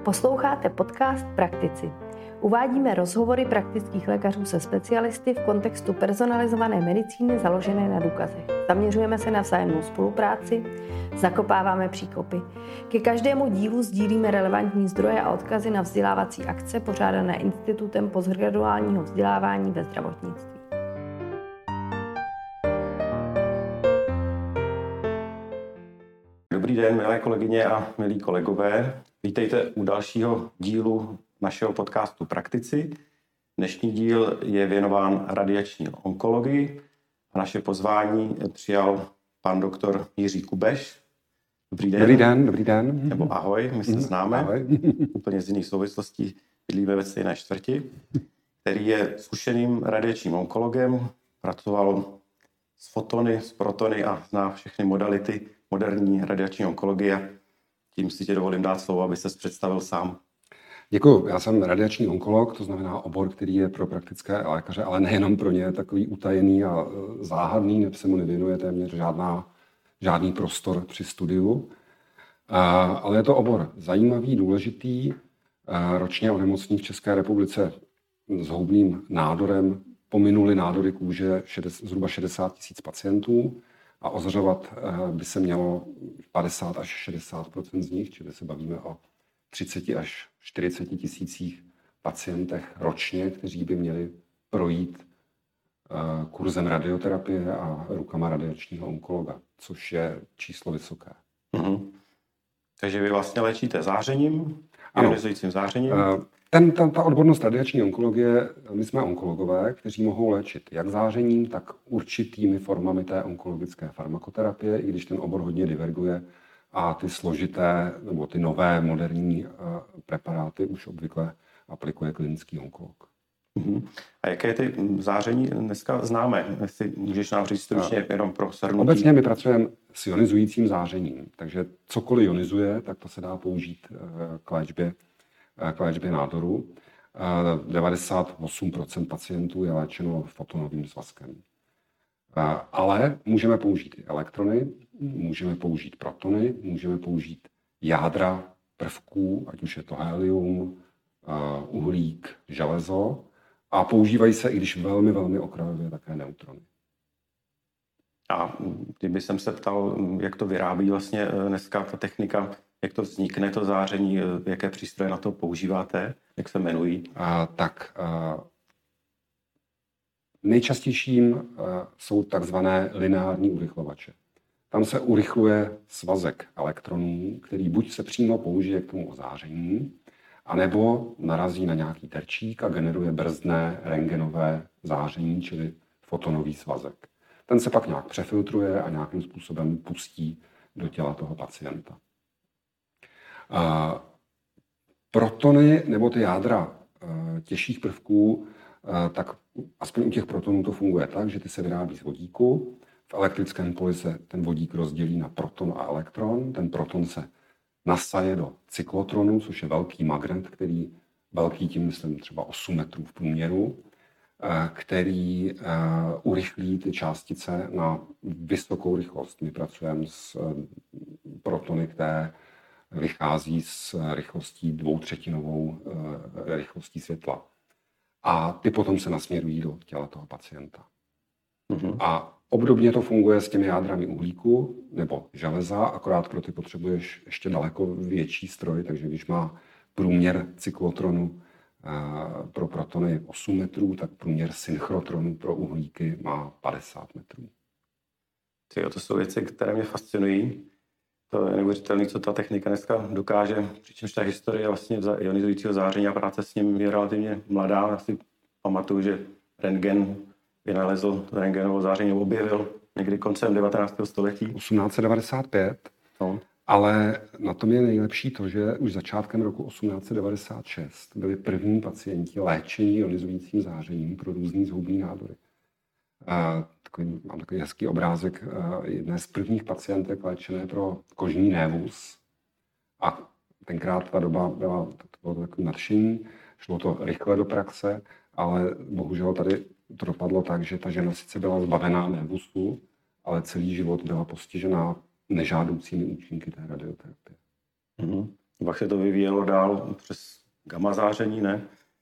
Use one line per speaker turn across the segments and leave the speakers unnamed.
Posloucháte podcast Praktici. Uvádíme rozhovory praktických lékařů se specialisty v kontextu personalizované medicíny založené na důkazech. Zaměřujeme se na vzájemnou spolupráci, zakopáváme příkopy. Ke každému dílu sdílíme relevantní zdroje a odkazy na vzdělávací akce pořádané Institutem postgraduálního vzdělávání ve zdravotnictví.
Dobrý den, milé kolegyně a milí kolegové. Vítejte u dalšího dílu našeho podcastu Praktici. Dnešní díl je věnován radiační onkologii a naše pozvání přijal pan doktor Jiří Kubeš. Dobrý den.
Dobrý den.
Nebo ahoj, my se známe.
Ahoj.
Úplně z jiných souvislostí, bydlíme ve stejné čtvrti, který je zkušeným radiačním onkologem, pracoval s fotony, s protony a zná všechny modality moderní radiační onkologie. Tím si tě dovolím dát slovo, aby ses představil sám.
Děkuji. Já jsem radiační onkolog, to znamená obor, který je pro praktické lékaře, ale nejenom pro ně, takový utajený a záhadný, neb se mu nevěnuje téměř žádný prostor při studiu. Ale je to obor zajímavý, důležitý. Ročně onemocní v České republice s houbným nádorem pominuli nádory kůže zhruba 60 000 pacientů a ozařovat by se mělo 50 až 60% z nich, čili se bavíme o 30 až 40 tisících pacientech ročně, kteří by měli projít kurzem radioterapie a rukama radiačního onkologa, což je číslo vysoké.
Mm-hmm. Takže vy vlastně léčíte zářením, ionizujícím zářením?
Ta odbornost radiační onkologie, my jsme onkologové, kteří mohou léčit jak zářením, tak určitými formami té onkologické farmakoterapie, i když ten obor hodně diverguje a ty složité nebo ty nové moderní preparáty už obvykle aplikuje klinický onkolog.
A jaké ty záření dneska známe? Jestli můžeš nám říct stručně jenom pro shrnutí.
Obecně my pracujeme s ionizujícím zářením, takže cokoliv ionizuje, tak to se dá použít k léčbě nádoru. 98% pacientů je léčeno fotonovým svazkem. Ale můžeme použít i elektrony, můžeme použít protony, můžeme použít jádra prvků, ať už je to helium, uhlík, železo, a používají se, i když velmi, velmi okrajově, také neutrony.
A kdyby jsem se ptal, jak to vyrábí vlastně dneska ta technika, jak to vznikne, to záření, jaké přístroje na to používáte, jak se jmenují?
Nejčastějším jsou takzvané lineární urychlovače. Tam se urychluje svazek elektronů, který buď se přímo použije k tomu ozáření, anebo narazí na nějaký terčík a generuje brzdné rentgenové záření, čili fotonový svazek. Ten se pak nějak přefiltruje a nějakým způsobem pustí do těla toho pacienta. Protony nebo ty jádra těžších prvků, tak aspoň u těch protonů to funguje tak, že ty se vyrábí z vodíku. V elektrickém poli se ten vodík rozdělí na proton a elektron. Ten proton se nasaje do cyklotronu, což je velký magnet, který velký tím myslím třeba 8 metrů v průměru, který urychlí ty částice na vysokou rychlost. My pracujeme s protony, které vychází s rychlostí 2/3 rychlostí světla. A ty potom se nasměrují do těla toho pacienta. Mm-hmm. A obdobně to funguje s těmi jádrami uhlíku nebo železa, akorát pro ty potřebuješ ještě daleko větší stroj, takže když má průměr cyklotronu pro protony 8 metrů, tak průměr synchrotronu pro uhlíky má 50 metrů.
To jsou věci, které mě fascinují. To je neuvěřitelné, co ta technika dneska dokáže, přičemž ta historie vlastně ionizujícího záření a práce s ním je relativně mladá. Já si pamatuju, že rentgen vynalezl rentgenovo záření, objevil někdy koncem 19. století.
1895, no. Ale na tom je nejlepší to, že už začátkem roku 1896 byli první pacienti léčení ionizujícím zářením pro různý zhoubný nádory. Mám takový hezký obrázek jedné z prvních pacientek léčené pro kožní névus. A tenkrát ta doba bylo takové nadšení, šlo to rychle do praxe, ale bohužel tady to dopadlo tak, že ta žena sice byla zbavená névusu, ale celý život byla postižená nežádoucími účinky té radioterapie.
Mm-hmm. Pak se to vyvíjelo dál přes gamma záření, ne?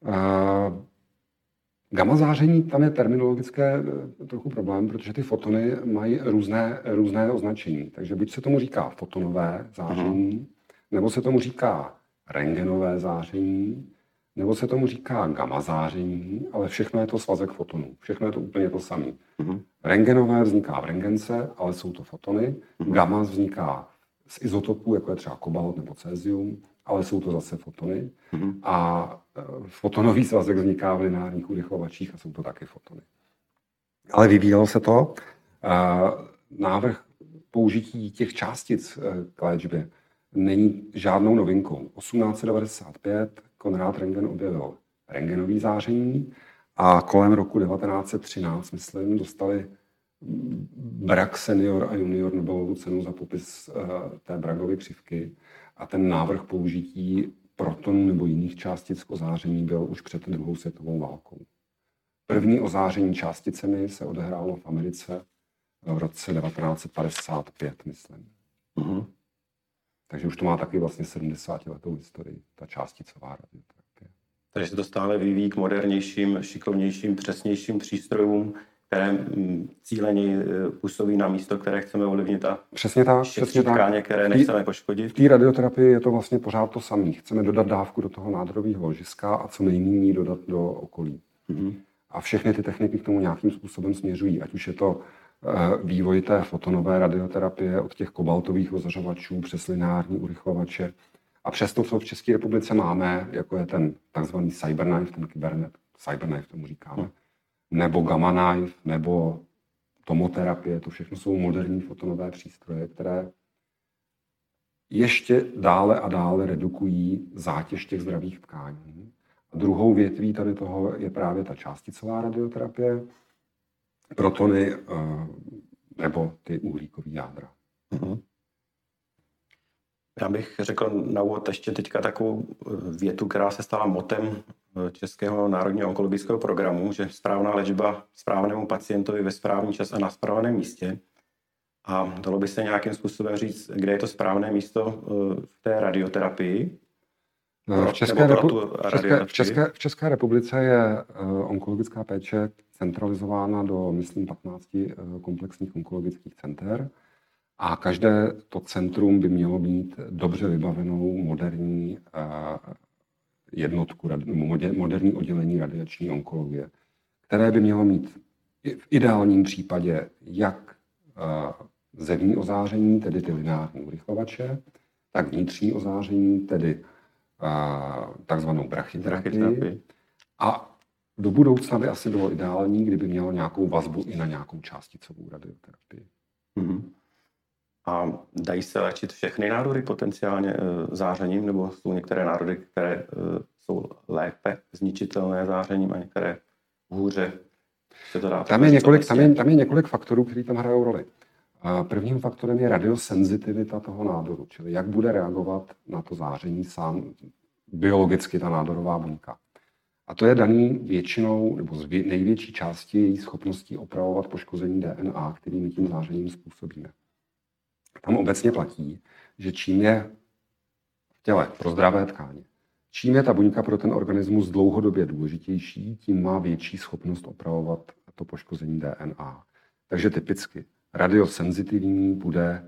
Gamma záření, tam je terminologické trochu problém, protože ty fotony mají různé označení. Takže buď se tomu říká fotonové záření, nebo se tomu říká rentgenové záření, nebo se tomu říká gamma záření, ale všechno je to svazek fotonů. Všechno je to úplně to samé. Rentgenové vzniká v rentgence, ale jsou to fotony. Gamma vzniká z izotopů, jako je třeba kobalt nebo cesium, ale jsou to zase fotony. A fotonový svazek vzniká v lineárních urychlovačích a jsou to taky fotony. Ale vyvíjelo se to. Návrh použití těch částic k léčbě není žádnou novinkou. 1895 Konrad Röntgen objevil rentgenový záření a kolem roku 1913, myslím, dostali Bragg senior a junior Nobelovu cenu za popis té Braggovy křivky a ten návrh použití protonů nebo jiných částic k ozáření byl už před druhou světovou válkou. První ozáření částicemi se odehrálo v Americe v roce 1955, myslím. Takže už to má taky vlastně 70letou historii, ta částicová radioterapie.
Takže se to stále vyvíjí k modernějším, šikovnějším, přesnějším přístrojům, které cíleně působí na místo, které chceme ovlivnit a
přesně tak,
tkáně, které nechceme poškodit.
V té radioterapii je to vlastně pořád to samé. Chceme dodat dávku do toho nádorového ložiska a co nejméně dodat do okolí. A všechny ty techniky k tomu nějakým způsobem směřují. Ať už je to vývoj té fotonové radioterapie od těch kobaltových ozařovačů přes lineární urychlovače. A přes to, co v České republice máme, jako je ten takzvaný cyberknife, ten kybernet, cyberknife tomu říkáme, nebo gamma knife, nebo tomoterapie, to všechno jsou moderní fotonové přístroje, které ještě dále a dále redukují zátěž těch zdravých tkání. A druhou větví tady toho je právě ta částicová radioterapie, protony nebo ty uhlíkové jádra.
Já bych řekl na úvod ještě teďka takovou větu, která se stala motem Českého národního onkologického programu, že správná léčba správnému pacientovi ve správný čas a na správném místě. A dalo by se nějakým způsobem říct, kde je to správné místo v té radioterapii?
V České republice je onkologická péče centralizována do, myslím, 15 komplexních onkologických center a každé to centrum by mělo mít dobře vybavenou moderní jednotku, moderní oddělení radiační onkologie, které by mělo mít v ideálním případě jak zevní ozáření, tedy ty lineární urychlovače, tak vnitřní ozáření, tedy takzvanou brachyterapii. A do budoucna by asi bylo ideální, kdyby mělo nějakou vazbu i na nějakou částicovou radioterapii.
A dají se léčit všechny nádory potenciálně zářením, nebo jsou některé nádory, které jsou lépe zničitelné zářením a některé hůře?
Tam je několik faktorů, které tam hrajou roli. Prvním faktorem je radiosenzitivita toho nádoru, čili jak bude reagovat na to záření sám biologicky ta nádorová buňka. A to je daný většinou, nebo z největší části její schopností opravovat poškození DNA, který my tím zářením způsobíme. Tam obecně platí, že čím je v těle pro zdravé tkáně, čím je ta buňka pro ten organismus dlouhodobě důležitější, tím má větší schopnost opravovat to poškození DNA. Takže typicky radiosenzitivní bude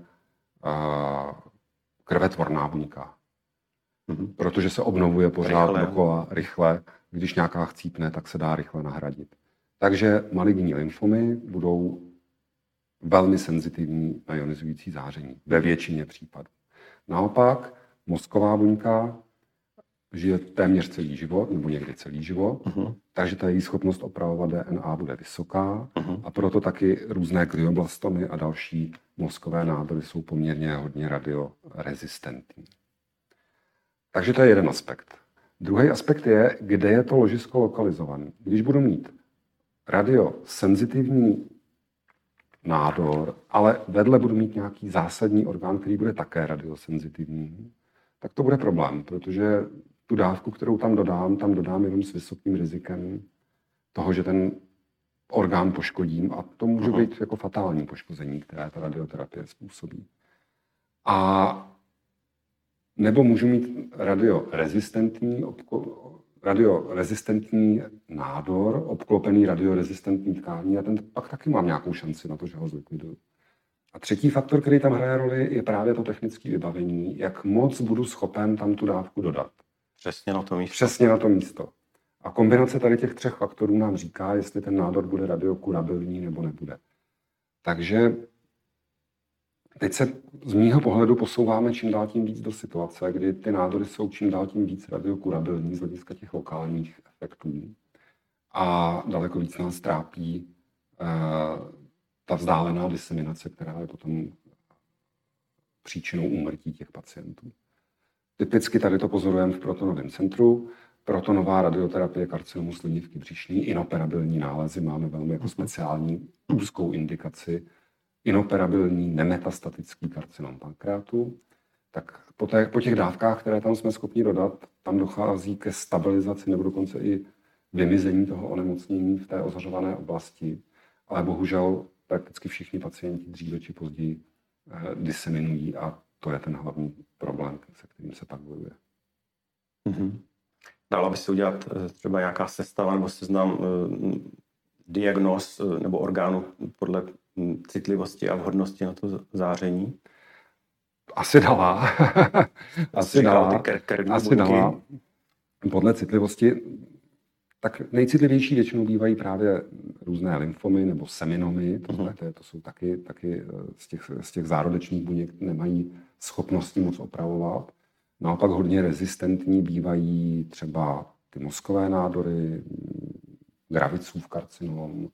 krvetvorná buňka, protože se obnovuje pořád dokola rychle. Když nějaká chcípne, tak se dá rychle nahradit. Takže maligní lymfomy budou velmi senzitivní na ionizující záření ve většině případů. Naopak mozková buňka žije téměř celý život, nebo někdy celý život, takže ta její schopnost opravovat DNA bude vysoká a proto taky různé glioblastomy a další mozkové nádory jsou poměrně hodně radiorezistentní. Takže to je jeden aspekt. Druhý aspekt je, kde je to ložisko lokalizované. Když budu mít radiosenzitivní nádor, ale vedle budu mít nějaký zásadní orgán, který bude také radiosenzitivní, tak to bude problém, protože tu dávku, kterou tam dodám jenom s vysokým rizikem toho, že ten orgán poškodím a to může být jako fatální poškození, které ta radioterapie způsobí. A nebo můžu mít radiorezistentní nádor, obklopený radiorezistentní tkání a ten pak taky mám nějakou šanci na to, že ho zlikviduju. A třetí faktor, který tam hraje roli, je právě to technické vybavení, jak moc budu schopen tam tu dávku dodat.
Přesně na to místo.
Přesně na to místo. A kombinace tady těch 3 faktorů nám říká, jestli ten nádor bude radiokurabilní nebo nebude. Takže teď se z mýho pohledu posouváme čím dál tím víc do situace, kdy ty nádory jsou čím dál tím víc radiokurabilní z hlediska těch lokálních efektů. A daleko víc nás trápí ta vzdálená diseminace, která je potom příčinou úmrtí těch pacientů. Typicky tady to pozorujeme v protonovém centru. Protonová radioterapie karcinomu slinivky břišní, inoperabilní nálezy, máme velmi jako speciální úzkou indikaci, inoperabilní nemetastatický karcinom pankreatu. Tak po těch dávkách, které tam jsme schopni dodat, tam dochází ke stabilizaci nebo dokonce i vymizení toho onemocnění v té ozařované oblasti. Ale bohužel prakticky všichni pacienti dříve či později diseminují a to je ten hlavní problém, se kterým se pak bojuje.
Mm-hmm. Dalo by se udělat třeba nějaká sestava nebo seznam diagnóz nebo orgánů podle citlivosti a vhodnosti na to záření?
Asi dala. Asi dala. Podle citlivosti. Tak nejcitlivější většinou bývají právě různé lymfomy nebo seminomy. To jsou taky z těch zárodečných buněk nemají schopnosti moc opravovat. Naopak hodně rezistentní bývají třeba ty mozkové nádory, Gravitsův karcinom,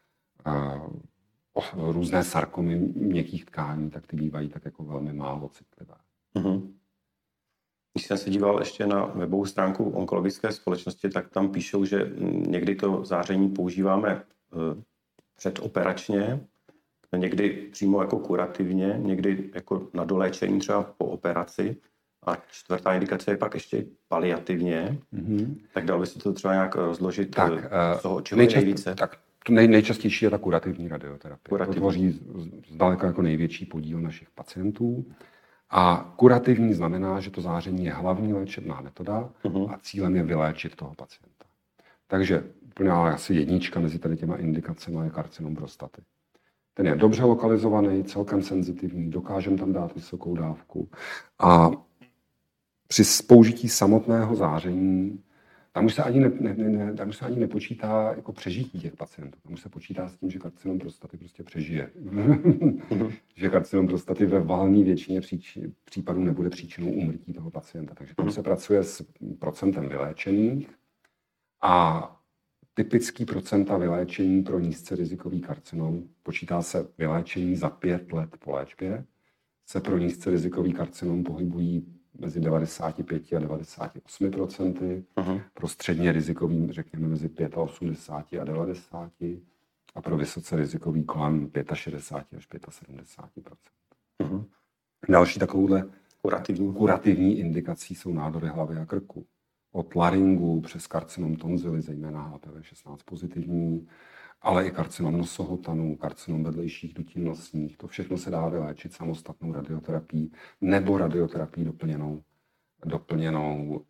různé sarkomy měkkých tkání, tak ty bývají tak jako velmi málo citlivé.
Mm-hmm. Když jsem se díval ještě na webovou stránku onkologické společnosti, tak tam píšou, že někdy to záření používáme předoperačně, někdy přímo jako kurativně, někdy jako na doléčení třeba po operaci. A čtvrtá indikace je pak ještě paliativně. Mm-hmm. Tak dalo by se to třeba nějak rozložit, co čeho je nejvíce?
Tak nejčastější je ta kurativní radioterapie. To tvoří zdaleka jako největší podíl našich pacientů. A kurativní znamená, že to záření je hlavní léčebná metoda a cílem je vyléčit toho pacienta. Takže úplně asi jednička mezi tady těma indikacemi je karcinom prostaty. Ten je dobře lokalizovaný, celkem senzitivní, dokážeme tam dát vysokou dávku. A při použití samotného záření, tam už se ani nepočítá jako přežití těch pacientů. Tam už se počítá s tím, že karcinom prostaty prostě přežije. Že karcinom prostaty ve valné většině případů nebude příčinou úmrtí toho pacienta. Takže tam se pracuje s procentem vyléčených a typický procenta vyléčení pro nízce rizikový karcinom, počítá se vyléčení za 5 let po léčbě, se pro nízce rizikový karcinom pohybují mezi 95 a 98%, pro středně rizikový řekněme mezi 85 a 90 a pro vysoce rizikový kolem 65 až 75%. Další takovouhle kurativní indikací jsou nádory hlavy a krku. Od laryngu přes karcinom tonzily, zejména HPV-16 pozitivní, ale i karcinom nosohotanu, karcinom vedlejších dutin nosních. To všechno se dá vyléčit samostatnou radioterapií nebo radioterapií doplněnou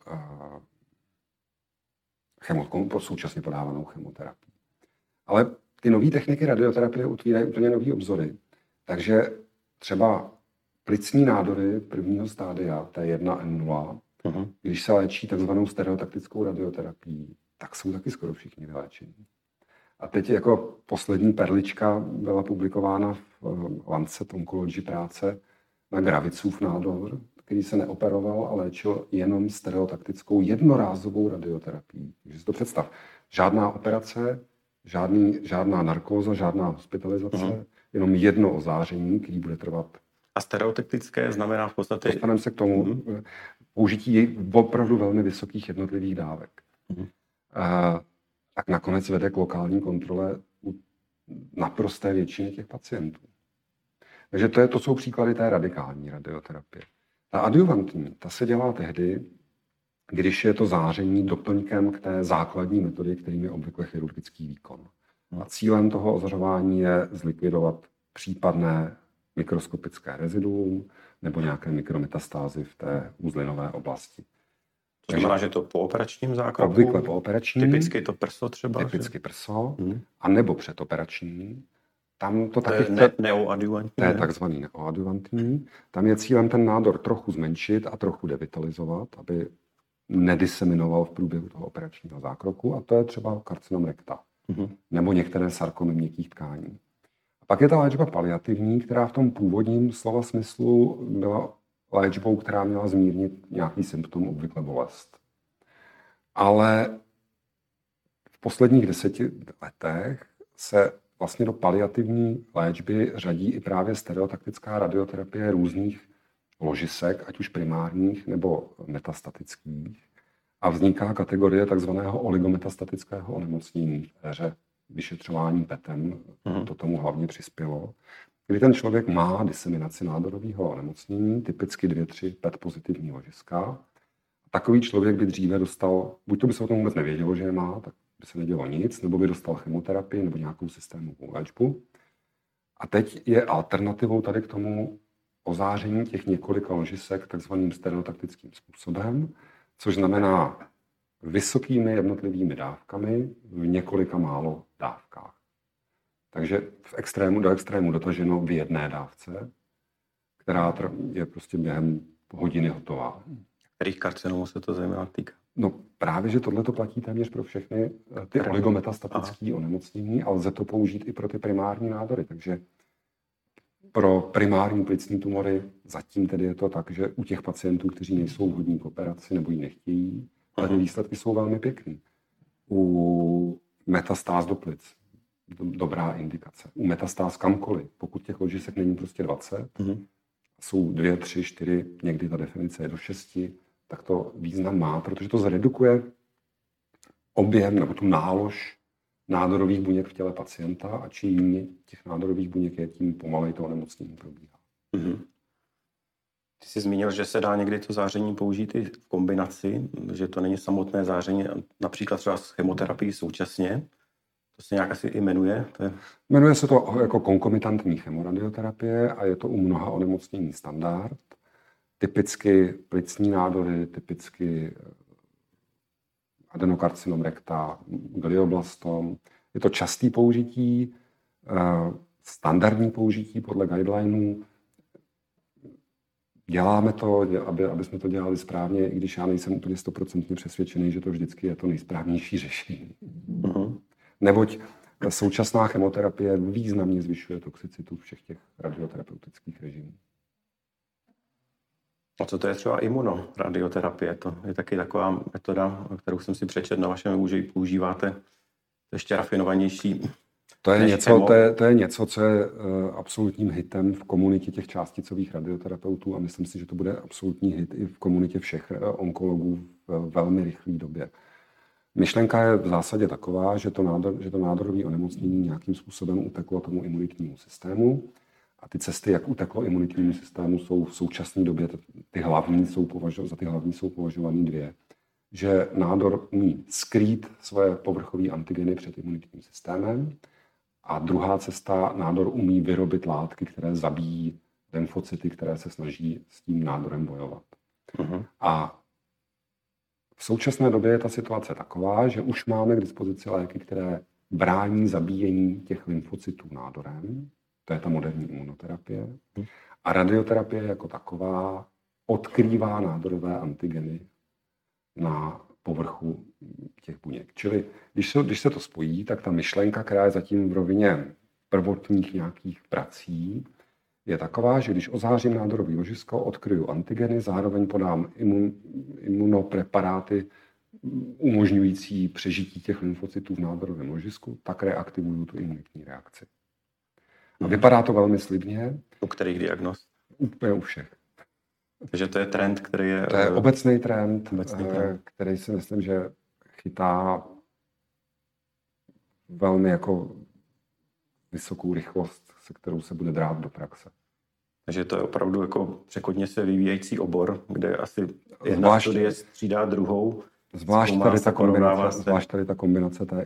současně podávanou chemoterapií. Ale ty nové techniky radioterapie otvírají úplně nové obzory. Takže třeba plicní nádory prvního stádia T1N0, když se léčí takzvanou stereotaktickou radioterapií, tak jsou taky skoro všichni vyléčení. A teď jako poslední perlička byla publikována v Lancet Oncology práce na Gravitsův nádor, který se neoperoval a léčil jenom stereotaktickou jednorázovou radioterapií. Takže si to představ. Žádná operace, žádná narkóza, žádná hospitalizace, jenom jedno ozáření, který bude trvat.
A stereotaktické znamená v podstatě...
Dostaneme se k tomu. Použití opravdu velmi vysokých jednotlivých dávek. Tak nakonec vede k lokální kontrole u naprosté většiny těch pacientů. Takže to jsou příklady té radikální radioterapie. Ta adjuvantní, ta se dělá tehdy, když je to záření doplňkem k té základní metodě, kterým je obvykle chirurgický výkon. A cílem toho ozařování je zlikvidovat případné mikroskopické reziduum, nebo nějaké mikrometastázy v té uzlinové oblasti.
To znamená, že to po operačním zákroku?
Obvykle po operačním.
Typicky to prso třeba?
Typicky prso, a nebo předoperační. Tam to taky
je neoadjuvantní.
To je takzvaný neoadjuvantní. Tam je cílem ten nádor trochu zmenšit a trochu devitalizovat, aby nediseminoval v průběhu toho operačního zákroku. A to je třeba karcinom rekta. Nebo některé sarkomy měkkých tkání. A pak je ta léčba paliativní, která v tom původním slova smyslu byla léčbou, která měla zmírnit nějaký symptom, obvykle bolest. Ale v posledních 10 letech se vlastně do paliativní léčby řadí i právě stereotaktická radioterapie různých ložisek, ať už primárních nebo metastatických. A vzniká kategorie takzvaného oligometastatického onemocnění v éře vyšetřování PETem. To tomu hlavně přispělo. Kdy ten člověk má diseminaci nádorového onemocnění, typicky 2-3 PET pozitivní ložiska. Takový člověk by dříve dostal, buď to by se o tom vůbec nevědělo, že je má, tak by se nedělo nic, nebo by dostal chemoterapii nebo nějakou systémovou léčbu. A teď je alternativou tady k tomu ozáření těch několika ložisek takzvaným stereotaktickým způsobem, což znamená vysokými jednotlivými dávkami v několika málo dávkách. Takže do extrému dotaženo v jedné dávce, která je prostě během hodiny hotová.
Kterých karcinomů se to zejména týká?
No právě, že tohle to platí téměř pro všechny ty oligometastatické onemocnění, ale lze to použít i pro ty primární nádory. Takže pro primární plicní tumory zatím tedy je to tak, že u těch pacientů, kteří nejsou vhodní k operaci nebo ji nechtějí, ale ty výsledky jsou velmi pěkný. U metastáz do plic dobrá indikace. U metastáz kamkoliv, pokud těch ložisek není prostě 20, jsou 2, 3, 4, někdy ta definice je do 6, tak to význam má, protože to zredukuje objem nebo tu nálož nádorových buněk v těle pacienta a čím méně těch nádorových buněk je, tím pomaleji to onemocnění probíhá.
Ty jsi zmínil, že se dá někdy to záření použít i v kombinaci, že to není samotné záření, například třeba s chemoterapií současně. To se nějak asi i jmenuje?
Jmenuje se to jako konkomitantní chemoradioterapie a je to u mnoha onemocnění standard. Typicky plicní nádory, typicky adenokarcinom rekta, glioblastom. Je to častý použití, standardní použití podle guidelineů. Děláme to, aby jsme to dělali správně, i když já nejsem úplně 100% přesvědčený, že to vždycky je to nejsprávnější řešení. Neboť současná chemoterapie významně zvyšuje toxicitu všech těch radioterapeutických režimů.
A co to je třeba imunoradioterapie? To je taky taková metoda, kterou jsem si přečetl na vašem webu, že ji používáte. To ještě rafinovanější.
To je něco, co je absolutním hitem v komunitě těch částicových radioterapeutů a myslím si, že to bude absolutní hit i v komunitě všech onkologů v velmi rychlé době. Myšlenka je v zásadě taková, že to nádorové onemocnění nějakým způsobem uteklo tomu imunitnímu systému a ty cesty, jak uteklo imunitnímu systému, jsou v současné době za ty hlavní jsou považovány 2. Že nádor umí skrýt svoje povrchové antigeny před imunitním systémem a druhá cesta, nádor umí vyrobit látky, které zabíjí lymfocyty, které se snaží s tím nádorem bojovat. A v současné době je ta situace taková, že už máme k dispozici léky, které brání zabíjení těch lymfocytů nádorem. To je ta moderní imunoterapie. A radioterapie jako taková odkrývá nádorové antigeny na povrchu těch buněk. Čili když se to spojí, tak ta myšlenka, která je zatím v rovině prvotních nějakých prací, je taková, že když ozářím nádorový ložisko, odkryju antigeny, zároveň podám imunopreparáty umožňující přežití těch lymfocytů v nádorovém ložisku, tak reaktivuju tu imunitní reakci. A vypadá to velmi slibně.
U kterých diagnóz?
Úplně u všech.
Takže to je trend, který je...
To je obecný trend, který si myslím, že chytá velmi jako vysokou rychlost, se kterou se bude drát do praxe.
Takže to je opravdu jako překotně se vyvíjející obor, kde asi jedna studie střídá druhou.
Zvlášť tady ta kombinace té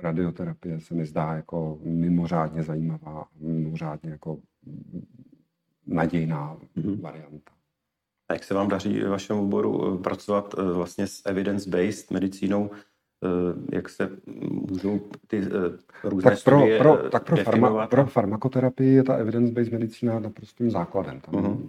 radioterapie se mi zdá jako mimořádně zajímavá, mimořádně jako nadějná varianta.
A jak se vám daří v vašem oboru pracovat vlastně s evidence-based medicínou? Jak se můžou ty různé studie definovat?
Pro farmakoterapii je ta evidence-based medicína naprostým základem. Tam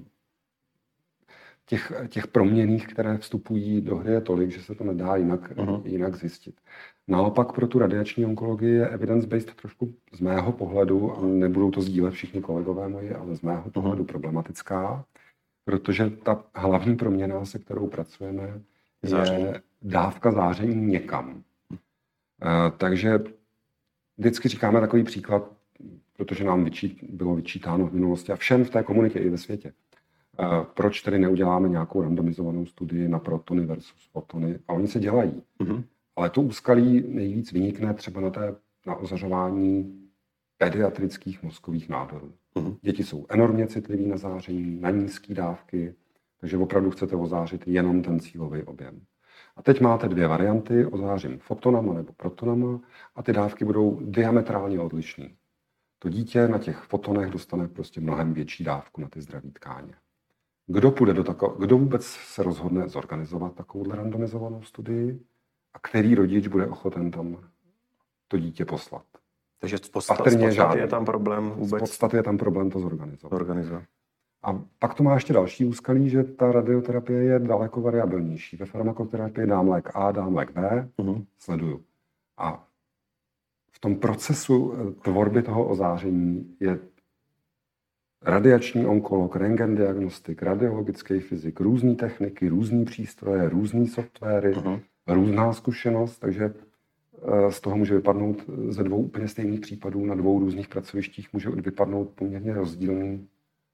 těch proměnných, které vstupují do hry, je tolik, že se to nedá jinak zjistit. Naopak pro tu radiační onkologii je evidence-based trošku z mého pohledu, a nebudou to sdílet všichni kolegové moji, ale z mého pohledu problematická, protože ta hlavní proměna, se kterou pracujeme, je dávka záření někam. Takže vždycky říkáme takový příklad, protože nám bylo vyčítáno v minulosti a všem v té komunitě i ve světě. Proč tedy neuděláme nějakou randomizovanou studii na protony versus fotony? A oni se dělají. Ale to úskalí nejvíc vynikne třeba na ozařování pediatrických mozkových nádorů. Děti jsou enormně citliví na záření, na nízké dávky, takže opravdu chcete ozářit jenom ten cílový objem. A teď máte dvě varianty, ozářím fotonama nebo protonama a ty dávky budou diametrálně odlišné. To dítě na těch fotonech dostane prostě mnohem větší dávku na ty zdravé tkáně. Kdo vůbec se rozhodne zorganizovat takovouhle randomizovanou studii a který rodič bude ochoten tam to dítě poslat?
Takže z podstaty je tam problém vůbec?
Z podstaty je tam problém to zorganizovat. A pak to má ještě další úskalí, že ta radioterapie je daleko variabilnější. Ve farmakoterapii dám lék A, dám lék B, sleduju. A v tom procesu tvorby toho ozáření je radiační onkolog, rentgendiagnostik, radiologický fyzik, různé techniky, různé přístroje, různé softwary, různá zkušenost, takže z toho může vypadnout ze dvou úplně stejných případů na dvou různých pracovištích může vypadnout poměrně rozdílný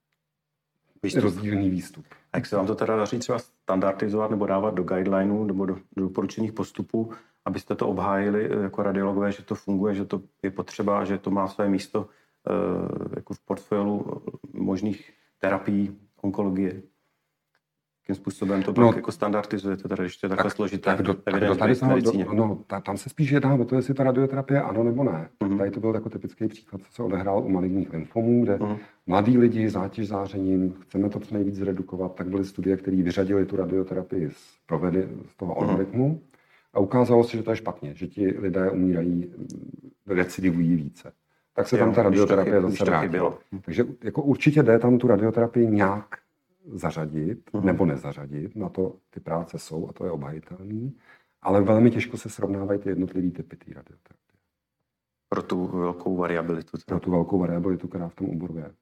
výstup.
A jak se vám to teda daří třeba standardizovat nebo dávat do guidelineů nebo do doporučených postupů, abyste to obhájili jako radiologové, že to funguje, že to je potřeba, že to má své místo jako v portfoliu možných terapií, onkologie? Jakým způsobem to pak jako standardizujete, teda ještě takhle složité evidence-based medicíně?
Tam se spíš jedná o to, jestli ta radioterapie ano nebo ne. Tady to byl jako typický příklad, co se odehrál u maligních lymfomů, kde mladí lidi, zátěž zářením, chceme to co nejvíc zredukovat, tak byly studie, které vyřadily tu radioterapii z toho algoritmu a ukázalo se, že to je špatně, že ti lidé umírají, recidivují více. Tak se tam ta radioterapie zase vrátila. Takže jako určitě jde tam tu radioterapii nějak zařadit nebo nezařadit, na to ty práce jsou a to je obhajitelný, ale velmi těžko se srovnávají ty jednotlivý typy té radioterapie.
Pro tu velkou variabilitu.
Pro tu velkou variabilitu, která v tom oboru je.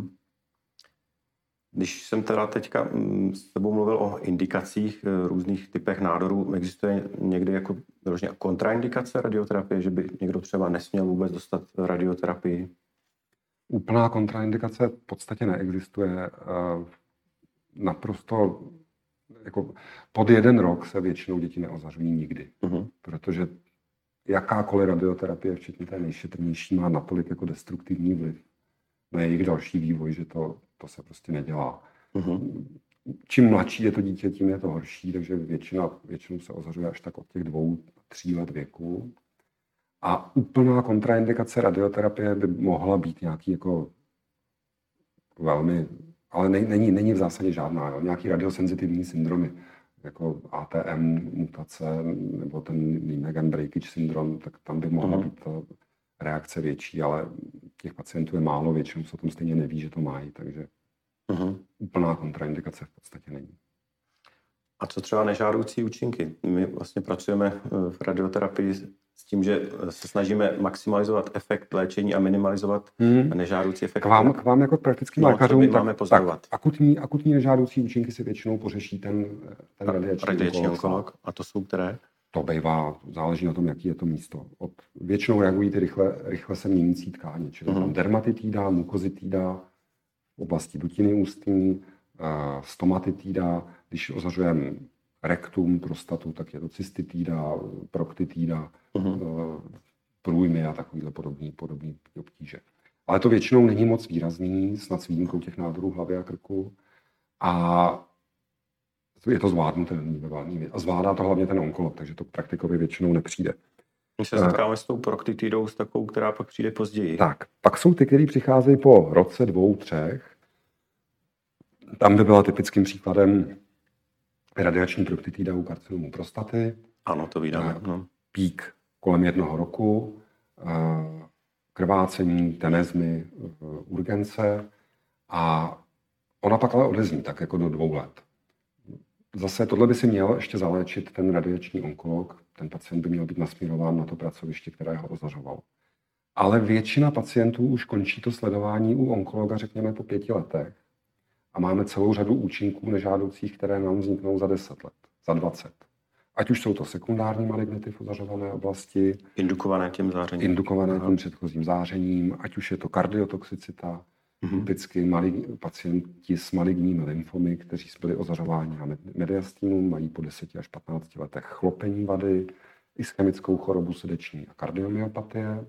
Když jsem teda teďka s tebou mluvil o indikacích, různých typech nádorů, existuje někdy jako kontraindikace radioterapie, že by někdo třeba nesměl vůbec dostat radioterapii?
Úplná kontraindikace v podstatě neexistuje. Naprosto jako pod 1 rok se většinou děti neozařují nikdy. Protože jakákoliv radioterapie, včetně té nejšetrnější, má natolik jako destruktivní vliv na jejich další vývoj, že to se prostě nedělá. Čím mladší je to dítě, tím je to horší, takže většinou se ozařuje až tak od těch 2-3 let věku. A úplná kontraindikace radioterapie by mohla být nějaký jako velmi, ale není v zásadě žádná. Jo? Nějaký radiosenzitivní syndromy, jako ATM mutace nebo ten Megan breakage syndrom, tak tam by mohla být ta reakce větší, ale těch pacientů je málo, většinou se o tom stejně neví, že to mají, takže úplná kontraindikace v podstatě není.
A co třeba nežádoucí účinky? My vlastně pracujeme v radioterapii s tím, že se snažíme maximalizovat efekt léčení a minimalizovat nežádoucí efekt.
K vám jako praktickým lékařům
máme pozorovat.
Akutní nežádoucí účinky si většinou pořeší ten radiační onkolog.
A to jsou které?
To bývá, záleží na tom, jaký je to místo. Většinou reagují ty rychle se měnící tkáně, čili tam dermatitída, mukozitída, v oblasti dutiny ústní, stomatitída, když ozařujeme rektum, prostatu, tak je to cystitída, proktitída, průjmy a takovýhle podobný obtíže. Ale to většinou není moc výrazný, snad s výjimkou těch nádorů hlavy a krku. A je to zvládnutelný a zvládá to hlavně ten onkolog, takže to praktikovi většinou nepřijde.
My se setkáme s tou proktitidou, s takovou, která pak přijde později.
Tak, pak jsou ty, který přicházejí po roce, 2, 3. Tam by byla typickým příkladem radiační proktitida u karcinomu prostaty.
Ano, to vídáme. No.
Pík kolem 1 roku, krvácení, tenezmy, urgence a ona pak ale odezní tak jako do 2 let. Zase tohle by si měl ještě zaléčit ten radiační onkolog. Ten pacient by měl být nasměrován na to pracoviště, které ho ozařovalo. Ale většina pacientů už končí to sledování u onkologa, řekněme, po 5 letech. A máme celou řadu účinků nežádoucích, které nám vzniknou za 10 let, za 20. Ať už jsou to sekundární malignity v ozařované oblasti,
indukované tím zářením.
Tím předchozím zářením, ať už je to kardiotoxicita, typicky pacienti s maligními lymfomy, kteří byli ozařováni na mediastinum, mají po 10 až 15 letech chlopení vady, ischemickou chorobu srdeční a kardiomyopatie.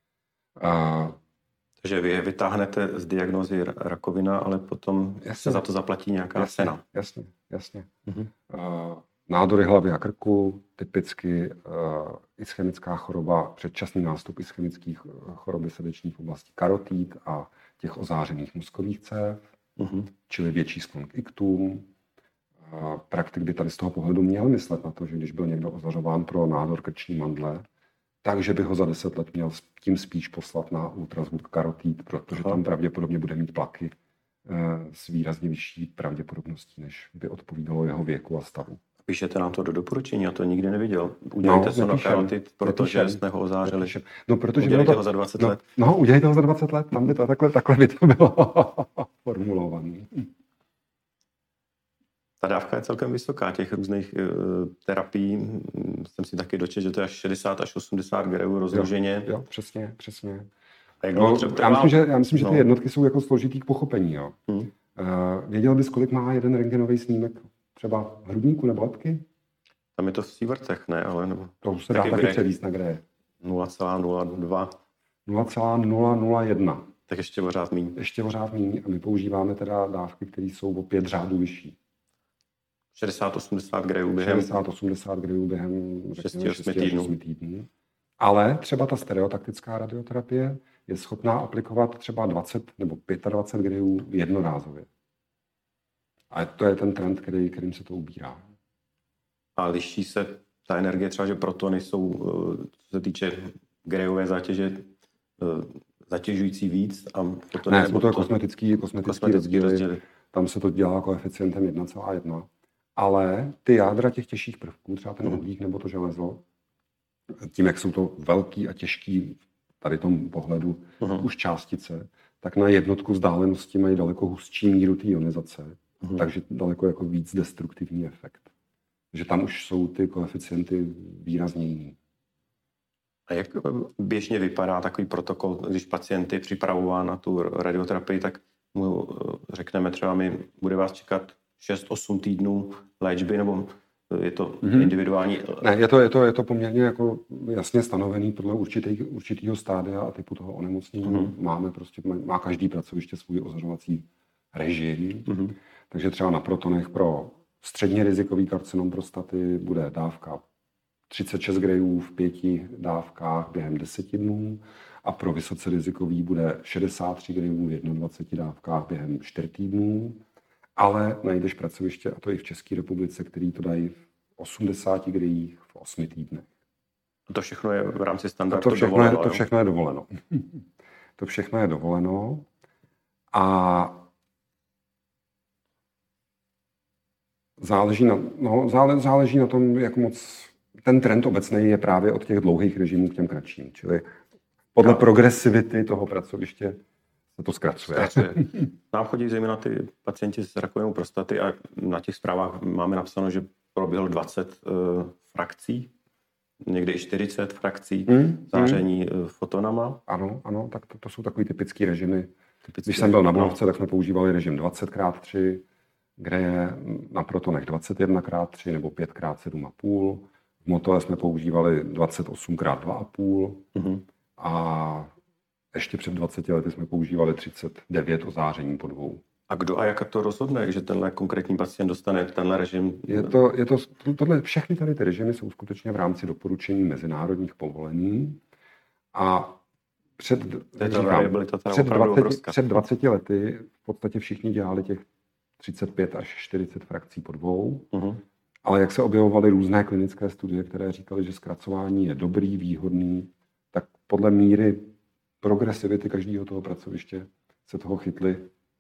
Takže vy je vytáhnete z diagnózy rakovina, ale potom se za to zaplatí nějaká cena.
Jasně. Nádory hlavy a krku, typicky ischemická choroba, předčasný nástup ischemických choroby srdečních v oblasti karotid a těch ozářených mozkových cév, čili větší sklon k iktům. Praktik by tady z toho pohledu měl myslet na to, že když byl někdo ozařován pro nádor krční mandle, takže by ho za 10 let měl tím spíš poslat na ultrazvuk karotid, protože tam pravděpodobně bude mít plaky s výrazně vyšší pravděpodobností, než by odpovídalo jeho věku a stavu.
Píšete nám to do doporučení, já to nikdy neviděl. Udělejte se na karotid, protože jsme ho ozářili.
No, protože
udělejte ho za 20 let.
No, udělejte ho za 20 let, tam by to takhle by to bylo formulované.
Ta dávka je celkem vysoká, těch různých terapií. Jsem si taky dočetl, že to je až 60 až 80 gramů rozloženě.
Jo, přesně. Já myslím, že ty jednotky jsou jako složitý k pochopení. Jo. Věděl bys, kolik má jeden rentgenový snímek třeba hrudníku nebo lebky?
Tam je to v sievertech, ne? Ale nebo...
To se dá taky převíst na greje.
0,02.
0,001.
Tak ještě pořád míň.
A my používáme teda dávky, které jsou o 5 řádů vyšší.
60-80 grejů během
6-8 týdnů. Ale třeba ta stereotaktická radioterapie je schopná aplikovat třeba 20 nebo 25 grejů jednorázově. A to je ten trend, kterým se to ubírá.
A liší se ta energie, třeba, že protony jsou, co se týče grejové zátěže, zatěžující víc? A
ne, jsou to kosmetický rozdíly. Tam se to dělá koeficientem 1,1. Ale ty jádra těch těžších prvků, třeba ten uhlík nebo to železo, tím, jak jsou to velký a těžký tady tom pohledu už částice, tak na jednotku vzdálenosti mají daleko hustší míru té ionizace, takže daleko jako víc destruktivní efekt. Takže tam už jsou ty koeficienty výrazně jiný.
A jak běžně vypadá takový protokol, když pacient je připravován na tu radioterapii, tak mu řekneme třeba, bude vás čekat 6-8 týdnů léčby, nebo je to individuální?
Ne, je to poměrně jako jasně stanovený podle určitýho stádia a typu toho onemocnění. Má každý pracoviště svůj ozařovací režim. Takže třeba na protonech pro středně rizikový karcinom prostaty bude dávka 36 grejů v 5 dávkách během 10 dnů a pro vysoce rizikový bude 63 grejů v 21 dávkách během 4 týdnů. Ale najdeš pracoviště, a to i v České republice, který to dají v 80 grejích v 8 týdnech.
To všechno je v rámci standardu
dovoleno. To všechno je dovoleno. To všechno je dovoleno. A záleží na tom, jak moc ten trend obecný je právě od těch dlouhých režimů k těm kratším. Čili podle progresivity toho pracoviště se to zkracuje.
Nám chodí zejména ty pacienti s rakovinou prostaty a na těch zprávách máme napsáno, že proběhlo 20 frakcí, někdy i 40 frakcí záření fotonama.
Ano, tak to jsou takový typický režimy. Když jsem byl na Bulovce, tak jsme používali režim 20x3, greje na protonech 21x3 nebo 5x7,5. V Motole jsme používali 28x2,5 a ještě před 20 lety jsme používali 39 ozáření po 2.
A kdo a jak to rozhodne, že tenhle konkrétní pacient dostane tenhle režim?
Tohle, všechny tady ty režimy jsou skutečně v rámci doporučení mezinárodních povolení a před 20 lety v podstatě všichni dělali těch 35 až 40 frakcí po 2. Ale jak se objevovaly různé klinické studie, které říkaly, že zkracování je dobrý, výhodný, tak podle míry progresivity každého toho pracoviště se toho chytli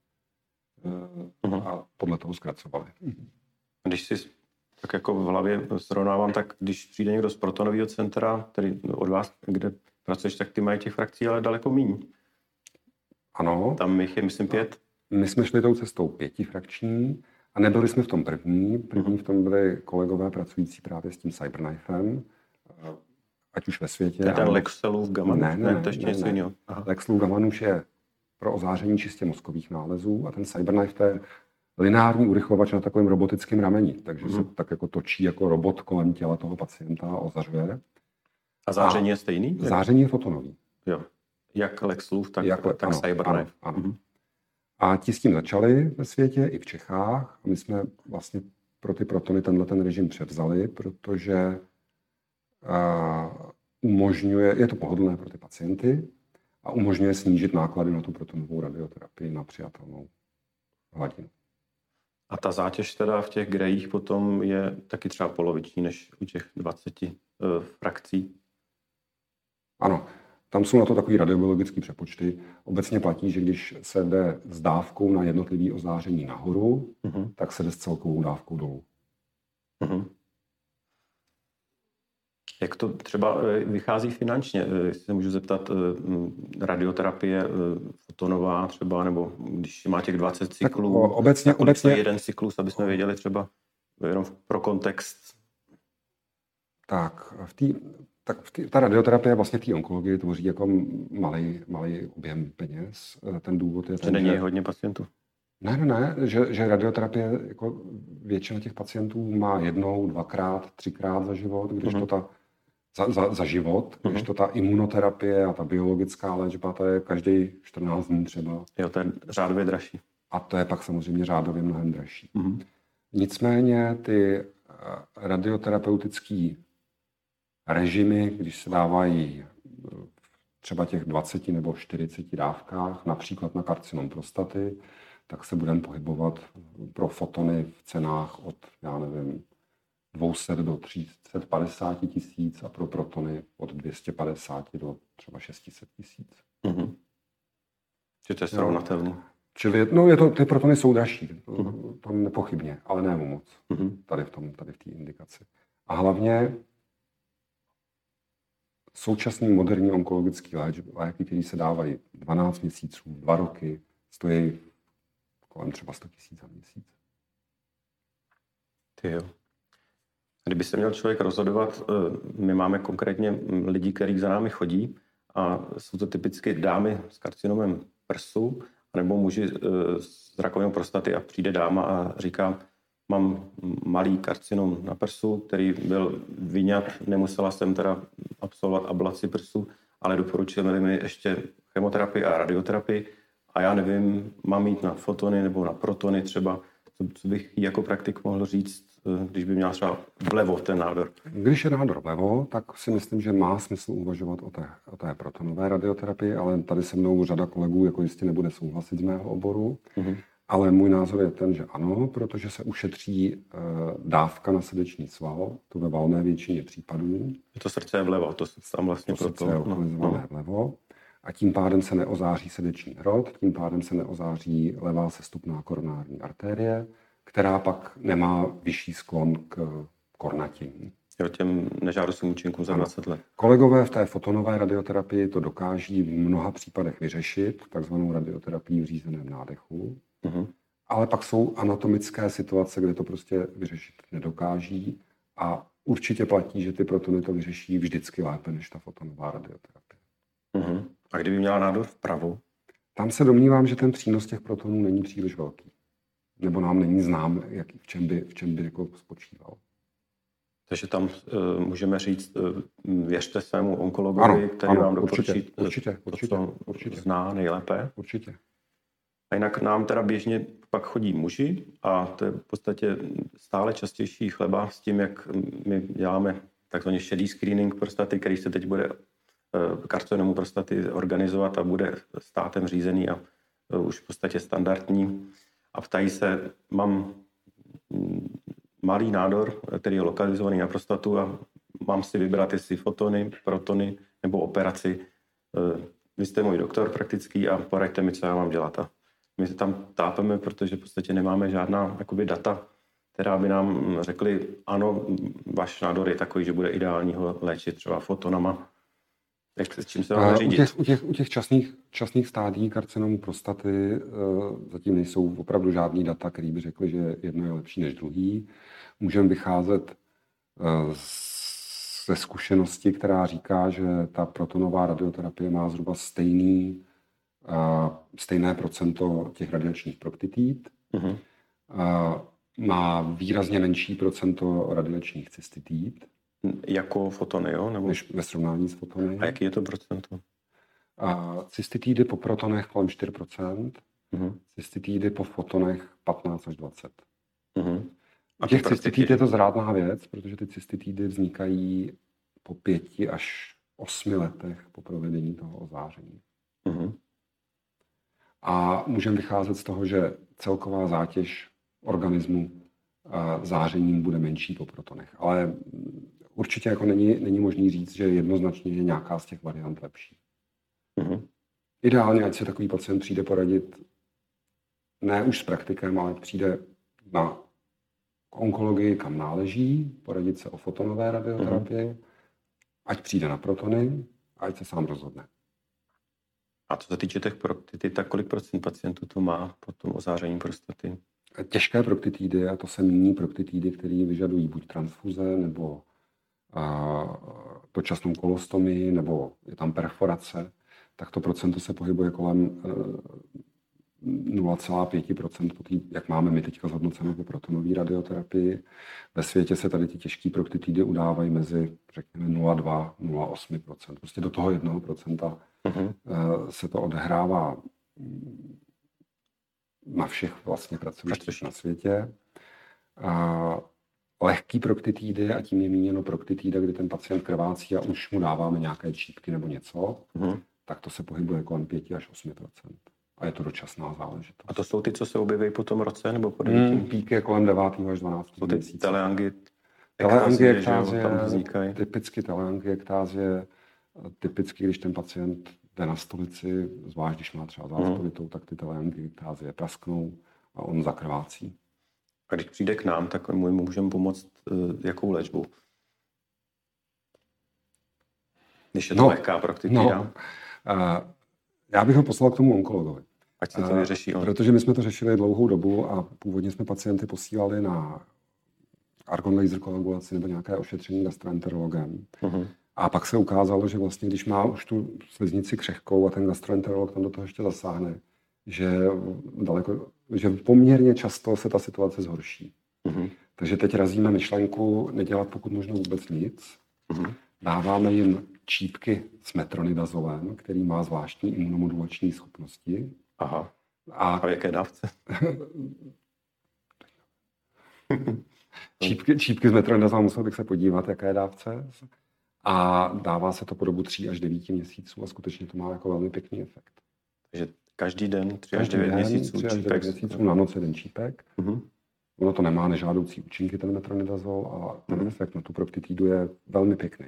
a podle toho zkracovali.
Když si tak jako v hlavě srovnávám, tak když přijde někdo z protonového centra, který od vás, kde pracuješ, tak ty mají těch frakcí, ale daleko míň.
Ano.
Tam jich je, myslím, 5.
My jsme šli tou cestou 5frakční a nebyli jsme v tom první. První v tom byli kolegové pracující právě s tím Cyberknifem, ať už ve světě.
To je ten Lexelův Gaman?
Ne,
to ještě něco jiného.
Lexelův Gaman už je pro ozáření čistě mozkových nálezů a ten Cyberknife to je lineární urychlovač na takovém robotickém rameni, takže se tak jako točí jako robot kolem těla toho pacienta a ozařuje.
A záření je stejný?
Záření je fotonový.
Jo. Jak Lexelův, tak Cyberknife.
Ano. A ti s tím začali ve světě i v Čechách a my jsme vlastně pro ty protony ten režim převzali, protože umožňuje, je to pohodlné pro ty pacienty a umožňuje snížit náklady na tu protonovou radioterapii na přijatelnou hladinu.
A ta zátěž teda v těch grejích potom je taky třeba poloviční než u těch 20 frakcí?
Ano, tam jsou na to takový radiobiologický přepočty. Obecně platí, že když se jde s dávkou na jednotlivý ozáření nahoru, tak se jde s celkovou dávkou dolů.
Jak to třeba vychází finančně? Jestli se můžu zeptat, radioterapie fotonová třeba, nebo když má těch 20 cyklů,
obecně
jeden cyklus, aby jsme věděli třeba jenom pro kontext.
Tak, ta radioterapie vlastně té onkologii tvoří jako malý objem peněz. Ten důvod je
ten, že není hodně pacientů.
Ne, že radioterapie, jako většina těch pacientů má 1, 2krát, 3krát za život, když to za život, když to ta imunoterapie a ta biologická léčba, to je každý 14 dní třeba.
Jo, to je řádově dražší.
A to je pak samozřejmě řádově mnohem dražší. Nicméně ty radioterapeutické režimy, když se dávají třeba těch 20 nebo 40 dávkách, například na karcinom prostaty, tak se budeme pohybovat pro fotony v cenách od, 200 do 350 tisíc a pro protony od 250 do třeba 600 tisíc.
Čiže to je srovnatelné.
Čili ty protony jsou dražší, to nepochybně, ale ne moc tady v té indikaci. A hlavně současný moderní onkologický léky, které se dávají 12 měsíců, 2 roky, stojí kolem třeba 100 tisíc za měsíc.
Ty jo. Kdyby se měl člověk rozhodovat, my máme konkrétně lidi, kteří za námi chodí a jsou to typicky dámy s karcinomem prsu, nebo muži s rakovinou prostaty a přijde dáma a říká, mám malý karcinom na prsu, který byl vyňat, nemusela jsem teda absolvovat ablaci prsu, ale doporučili mi ještě chemoterapii a radioterapii a já nevím, mám jít na fotony nebo na protony třeba, co bych jako praktik mohl říct, když by měl třeba vlevo ten nádor.
Když je nádor vlevo, tak si myslím, že má smysl uvažovat o té protonové radioterapii, ale tady se mnou řada kolegů jako jistě nebude souhlasit z mého oboru. Ale můj názor je ten, že ano, protože se ušetří dávka na srdeční sval, to ve valné většině případů.
To srdce je vlevo, to tam vlastně
srdce je lokalizované vlevo. A tím pádem se neozáří srdeční hrot, tím pádem se neozáří levá sestupná koronární artérie, která pak nemá vyšší sklon k kornatění.
Jo, těm nežádoucím účinkům za 20 let.
Kolegové v té fotonové radioterapii to dokáží v mnoha případech vyřešit, takzvanou radioterapii v řízeném nádechu. Ale pak jsou anatomické situace, kde to prostě vyřešit nedokáží a určitě platí, že ty protony to vyřeší vždycky lépe než ta fotonová radioterapie.
A kdyby měla nádor vpravo?
Tam se domnívám, že ten přínos těch protonů není příliš velký. Nebo nám není znám, v čem by jako spočíval.
Takže tam můžeme říct, věřte svému onkologovi, který vám doporučí určitě zná nejlépe.
Určitě.
A jinak nám teda běžně pak chodí muži a to je v podstatě stále častější chleba s tím, jak my děláme takzvaný šedý screening prostaty, který se teď bude karcinomu prostaty organizovat a bude státem řízený a už v podstatě standardní. a ptají se, mám malý nádor, který je lokalizovaný na prostatu a mám si vybrat, jestli fotony, protony nebo operaci. Vy jste můj doktor praktický a poraďte mi, co já mám dělat. A my se tam tápeme, protože v podstatě nemáme žádná jakoby data, která by nám řekli, ano, váš nádor je takový, že bude ideální ho léčit třeba fotonama. S čím se máme řídit?
U těch časných stádií karcinomu prostaty zatím nejsou opravdu žádný data, který by řekli, že jedno je lepší než druhý. Můžeme vycházet ze zkušenosti, která říká, že ta protonová radioterapie má zhruba stejné procento těch radiačních proktitid. Uh-huh. Má výrazně menší procento radiačních cystitid.
Jako fotony, jo? Nebo...
Než ve srovnání s fotony.
A jaký je to procento?
Cystitidy po protonech kolem 4%, cystitidy po fotonech 15 až 20%. Uh-huh. A těch cystitid je to zrádná věc, protože ty cystitidy vznikají po 5 až 8 letech po provedení toho ozáření. Uh-huh. A můžeme vycházet z toho, že celková zátěž organismu zářením bude menší po protonech. Ale určitě jako není možný říct, že jednoznačně je nějaká z těch variant lepší. Uh-huh. Ideálně, ať se takový pacient přijde poradit ne už s praktikem, ale přijde na onkologii, kam náleží, poradit se o fotonové radioterapii, ať přijde na protony a ať se sám rozhodne.
A co se týče těch proktitid, tak kolik procent pacientů to má po tom ozáření prostaty?
Těžké proktitidy, a to se míní proktitidy, které vyžadují buď transfuze, nebo dočasnou kolostomii, nebo je tam perforace, tak to procento se pohybuje kolem 0,5%, jak máme my teďka zhodnoceno po protonové radioterapii. Ve světě se tady ty těžké proktitidy udávají mezi, řekněme, 0,2-0,8%. Prostě do toho 1% se to odehrává na všech vlastně pracovištích na světě. Lehký proktitidy, a tím je míněno proktitida, kdy ten pacient krvácí a už mu dáváme nějaké čípky nebo něco, tak to se pohybuje kolem 5 až 8%. A je to dočasná záležitost.
A to jsou ty, co se objeví po tom roce? Nebo po
pík je kolem 9. až 12.
Jsou ty
teleangieektázie, typicky teleangieektázie, typicky, když ten pacient jde na stolici, zvlášť když má třeba zástolitou, tak ty teleangieektázie prasknou a on zakrvácí.
A když přijde k nám, tak mu můžeme pomoct jakou léčbou? Když je to lehká proktitida?
Já bych ho poslal k tomu onkologovi.
Ať se to vyřeší on.
Protože my jsme to řešili dlouhou dobu a původně jsme pacienty posílali na argon laser koagulaci nebo nějaké ošetření gastroenterologem. A pak se ukázalo, že vlastně, když má už tu sliznici křehkou a ten gastroenterolog tam do toho ještě zasáhne, že poměrně často se ta situace zhorší. Takže teď razíme myšlenku nedělat pokud možno vůbec nic. Dáváme jim čípky s metronidazolem, který má zvláštní imunomodulační schopnosti.
Aha. A v jaké dávce?
čípky s metronidazolem, musel bych se podívat, jaké dávce. A dává se to po dobu 3 až 9 měsíců a skutečně to má jako velmi pěkný efekt.
Takže každý den 3 až 9 měsíců
3 až 9 měsíců na noc jeden čípek. Ono to nemá nežádoucí účinky, ten metronidazol, a ten efekt na tu proktitidu je velmi pěkný.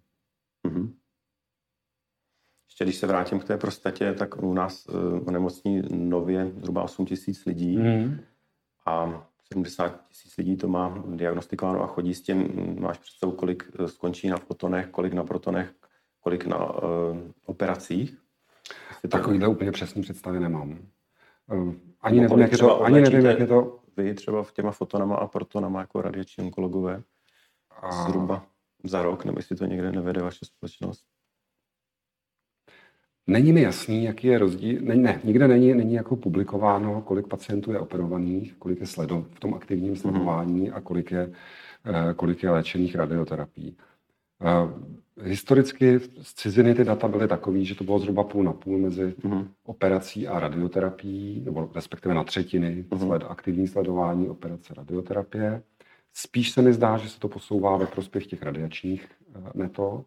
Ještě když se vrátím k té prostatě, tak u nás onemocní nově zhruba 8 000 lidí a 70 000 lidí to má diagnostikováno a chodí s tím. Máš představu, kolik skončí na fotonech, kolik na protonech, kolik na operacích?
Takovýhle úplně přesný představy nemám. Ani nevím, jak je to.
Vy třeba v těma fotonama a protonama jako radiační onkologové zhruba za rok, nebo jestli to někde nevede vaše společnost?
Není mi jasný, jaký je rozdíl. Nikde není jako publikováno, kolik pacientů je operovaných, kolik je v tom aktivním sledování a kolik je léčených radioterapií. Historicky z ciziny ty data byly takový, že to bylo zhruba půl na půl mezi operací a radioterapií, nebo respektive na třetiny aktivní sledování operace radioterapie. Spíš se mi zdá, že se to posouvá ve prospěch těch radiačních metod.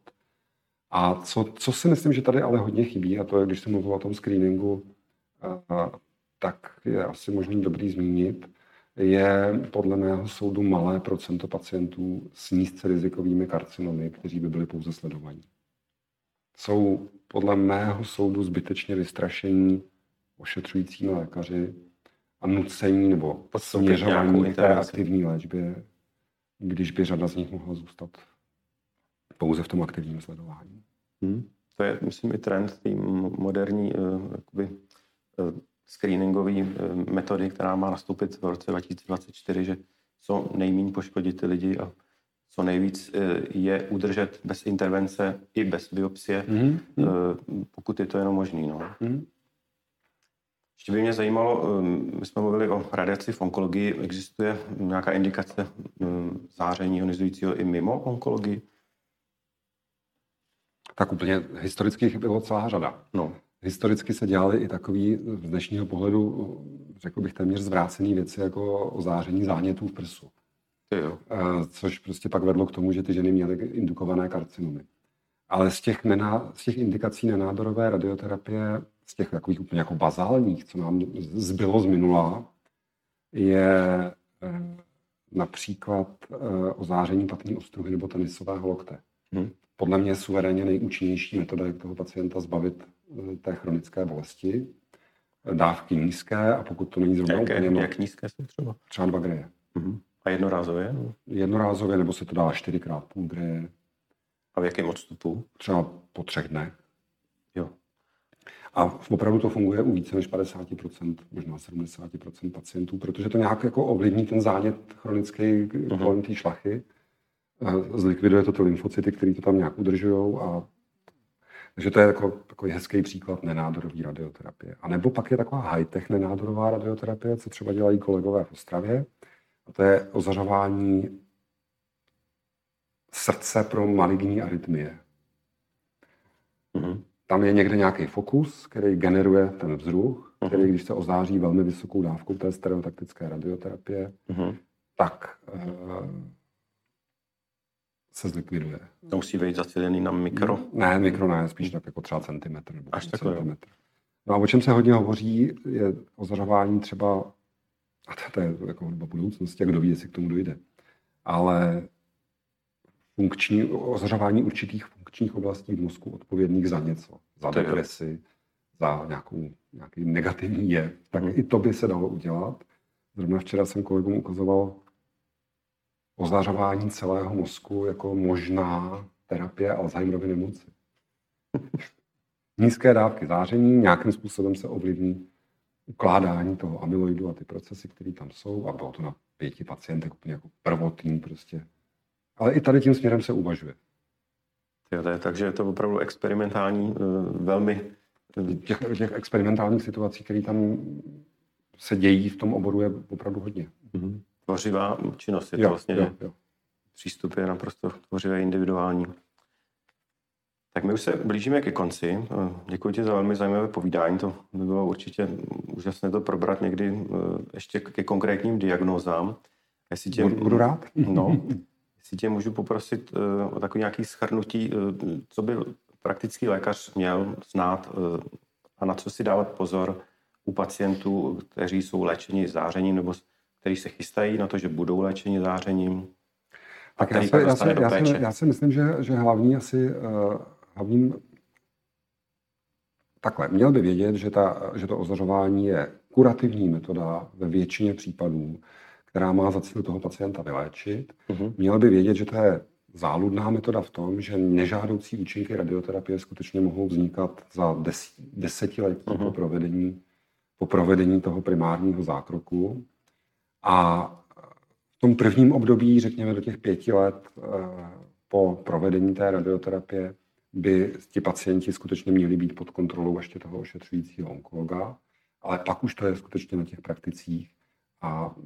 A co si myslím, že tady ale hodně chybí, a to je, když jsem mluvil o tom screeningu, tak je asi možný dobrý zmínit, je podle mého soudu malé procento pacientů s nízce rizikovými karcinomy, kteří by byli pouze sledovaní. Jsou podle mého soudu zbytečně vystrašení ošetřujícími lékaři a nucení nebo směřování k té aktivní léčbě, když by řada z nich mohla zůstat pouze v tom aktivním sledování.
To je, myslím, i trend té moderní screeningové metody, která má nastoupit v roce 2024, že co nejméně poškodit ty lidi a co nejvíc je udržet bez intervence i bez biopsie, pokud je to jenom možný. No. Ještě by mě zajímalo, my jsme mluvili o radiaci v onkologii, existuje nějaká indikace záření ionizujícího i mimo onkologii?
Tak úplně historicky bylo celá řada.
No.
Historicky se dělaly i takový z dnešního pohledu, řekl bych, téměř zvrácený věci jako ozáření zánětů v prsu. Což prostě pak vedlo k tomu, že ty ženy měly indukované karcinomy. Ale z těch indikací nenádorové radioterapie, z těch takových úplně jako bazálních, co nám zbylo z minula, je například ozáření patní ostruhy nebo tenisového lokte. Podle mě je suverénně nejúčinnější metoda, jak toho pacienta zbavit té chronické bolesti. Dávky nízké a pokud to není zrovna úplně...
Jak nízké jsou třeba?
Třeba 2 greje.
A jednorázově?
Jednorázově, nebo se to dá 4x půl greje.
A v jakém odstupu?
Třeba po 3 dnech.
Jo.
A opravdu to funguje u více než 50%, možná 70% pacientů, protože to nějak jako ovlivní ten zánět chronický kolem té šlachy. Zlikviduje to ty lymfocyty, které to tam nějak udržujou. Takže to je takový hezký příklad nenádorové radioterapie. A nebo pak je taková high-tech nenádorová radioterapie, co třeba dělají kolegové v Ostravě. A to je ozařování srdce pro maligní arytmie. Tam je někde nějaký fokus, který generuje ten vzruch, který, když se ozáří velmi vysokou dávkou té stereotaktické radioterapie, tak se zlikviduje.
To musí být zacílený na mikro?
Ne, mikro ne, spíš tak jako třeba centimetr nebo
až
centimetr. No a o čem se hodně hovoří, je ozařování třeba, a to je jako hudba budoucnosti, jak kdo ví, jestli k tomu dojde, ale ozařování určitých funkčních oblastí v mozku odpovědných za něco, za depresi, za nějaký negativní jev, tak i to by se dalo udělat. Zrovna včera jsem kolegům ukazoval ozařování celého mozku jako možná terapie Alzheimerovy nemoci. Nízké dávky záření nějakým způsobem se ovlivní ukládání toho amyloidu a ty procesy, které tam jsou. A bylo to na 5 pacientech úplně jako prvotní prostě. Ale i tady tím směrem se uvažuje.
Takže je to opravdu experimentální, velmi...
Těch experimentálních situací, které tam se dějí v tom oboru, je opravdu hodně.
Tvořivá činnost je to vlastně, jo. Přístup je naprosto tvořivý, individuální. Tak my už se blížíme ke konci. Děkuji ti za velmi zajímavé povídání. To by bylo určitě úžasné to probrat někdy ještě ke konkrétním diagnózám.
Budu rád.
Jestli tě můžu poprosit o takový nějaký shrnutí, co by praktický lékař měl znát a na co si dávat pozor u pacientů, kteří jsou léčeni zářením nebo kteří se chystají na to, že budou léčeni zářením.
Tak já si myslím, že hlavním takhle, měl by vědět, že to ozařování je kurativní metoda ve většině případů, která má za cíl toho pacienta vyléčit. Měl by vědět, že to je záludná metoda v tom, že nežádoucí účinky radioterapie skutečně mohou vznikat za desetiletí po provedení toho primárního zákroku. A v tom prvním období, řekněme do těch 5 let po provedení té radioterapie, by ti pacienti skutečně měli být pod kontrolou ještě toho ošetřujícího onkologa, ale pak už to je skutečně na těch prakticích a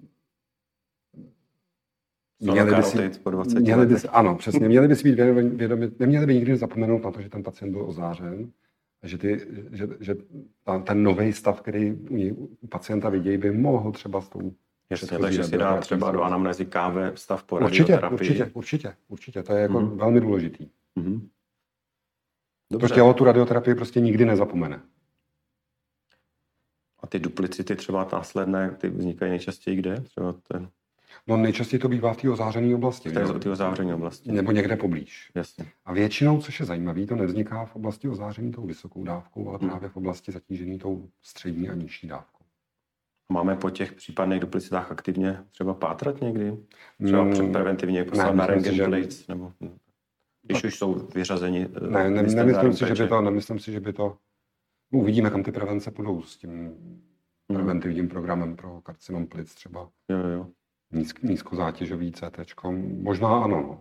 ano, přesně. Měli by si být vědomi, neměli by nikdy zapomenout na to, že ten pacient byl ozářen a že ten nový stav, který u pacienta vidějí, by mohl třeba s tou...
Jasně, takže si dá třeba do anamnézy KV stav po radioterapii.
Určitě. To je jako velmi důležitý. To tělo tu radioterapii prostě nikdy nezapomene.
A ty duplicity třeba následné, ty vznikají nejčastěji kde? Třeba ten...
No nejčastěji to bývá v té ozářené oblasti.
V té ozářené oblasti.
Nebo někde poblíž.
Jasně.
A většinou, což je zajímavé, to nevzniká v oblasti ozáření tou vysokou dávkou, ale právě v oblasti zatížený tou střední a nižší dávkou.
Máme po těch případných duplicitách aktivně třeba pátrat někdy? Třeba preventivně poslat na rentgen plates? Nebo když už jsou vyřazeni?
Nemyslím si, že by to... Uvidíme, kam ty prevence půjdou s tím preventivním programem pro karcinom plic třeba.
Jo.
Nízkozátěžový CT. Možná ano.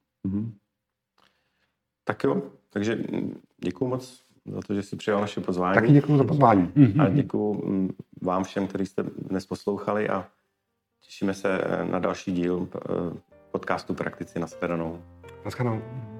Tak jo, takže děkuju moc za to, že jsi přijal naše pozvání.
Taky děkuju za pozvání.
A děkuju vám všem, kteří jste dnes poslouchali a těšíme se na další díl podcastu Praktici. Nashledanou.
Nashledanou.